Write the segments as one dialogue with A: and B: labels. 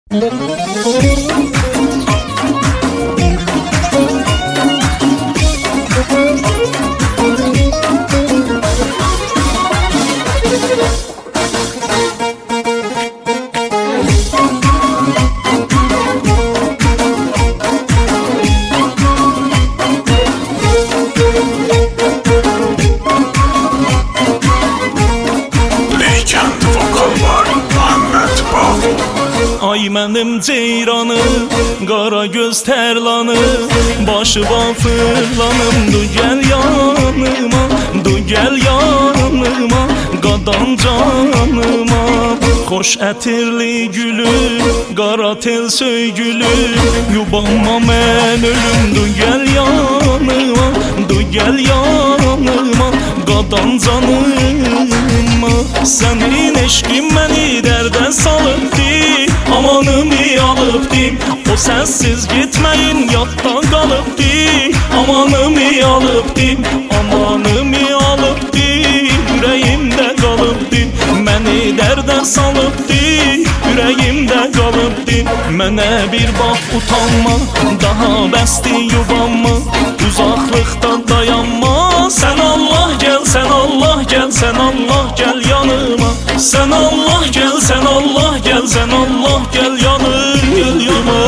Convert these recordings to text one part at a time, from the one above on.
A: Ay mənim ceyranım, qara göz tərlanım, başıma fırlanımdı, gəl yanıma, gəl yanıma, qadan canıma. Xoş ətirli gülüm, qara tel söygülüm, yubanma mən ölümdü, gəl yanıma, gəl yanıma, qadan canıma. Sənin eşqin məni dərdə salıbdı, amanımı alıbdı. O sənsiz gitməyin yadda qalıbdı, amanımı alıbdı, amanımı alıbdı, ürəyimdə qalıbdı. Məni dərdə salıbdı, ürəyimdə qalıbdı. Mənə bir bax utanma, daha bəsdi yubanma, uzaqlıqda dayanma. Sən Allah gəl, sən Allah gəl, sən Allah gəl yanıma. Sən Allah gəl, sən Allah gəl, sən Allah gəl yanıma.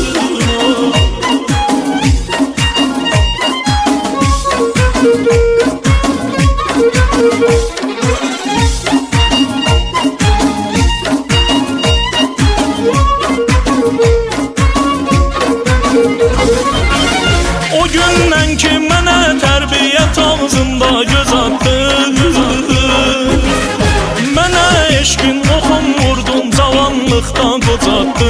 A: O gündən ki mənə tərbiyyət ağzında göz attı, mənə eşqin oxum vurdun, cavanlıqda qocatdı.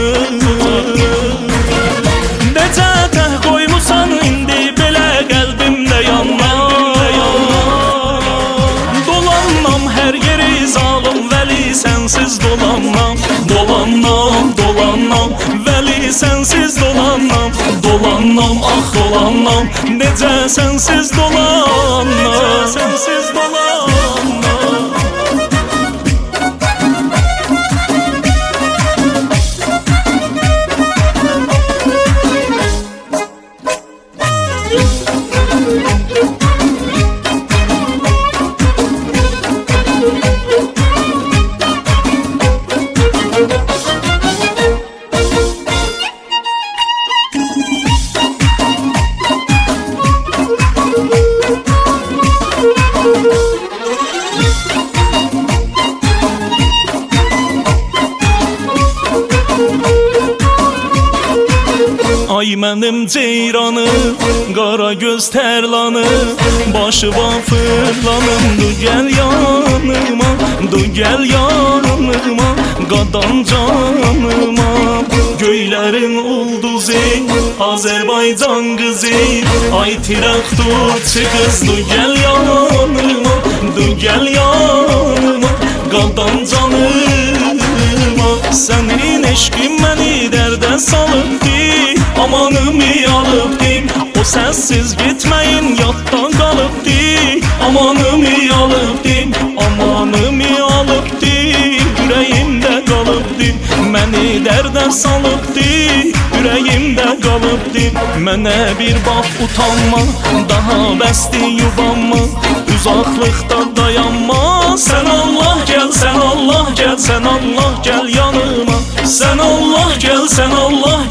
A: Necə təh qoymusan indi belə qəlbimdə yanlar, dolanmam hər yeri zalım vəli sənsiz dolanmam, dolanmam, dolanmam, vəli sənsiz dolanmam, dolanmam, ah dolanmam, necə sənsiz dolanmam, sənsiz dolanmam. Ay mənim ceyranım, qara göz tərlanım, başıma fırlanımdı, gəl yanıma, gəl yanıma, qadan canıma. Göylərin ulduzu, Azərbaycan qızı, ay tirakturçu qızdı, gəl yanıma, gəl yanıma, qadan canıma. Sənin eşqin məni dərdə salıbdı, amanımı alıbdı. O sənsiz gitməyin yadda qalıbdı, amanımı alıbdı, amanımı alıbdı, ürəyimdə qalıbdı. Məni dərdə salıbdı, ürəyimdə qalıbdı. Mənə bir bax utanma, daha bəsdi yubanma, uzaqlıqda dayanma. Sən Allah gəl, sən Allah gəl, sən Allah gəl yanıma. Sən Allah gəl, sən Allah